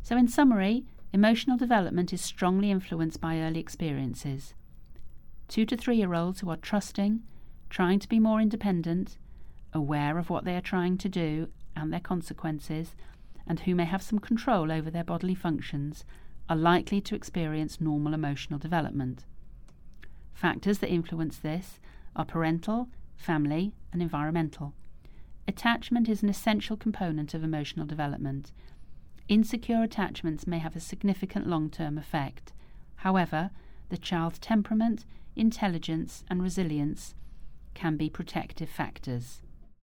So in summary, emotional development is strongly influenced by early experiences. 2 to 3-year-olds who are trusting, trying to be more independent, aware of what they are trying to do and their consequences, and who may have some control over their bodily functions, are likely to experience normal emotional development. Factors that influence this are parental, family, and environmental. Attachment is an essential component of emotional development. Insecure attachments may have a significant long-term effect. However, the child's temperament, intelligence, and resilience can be protective factors.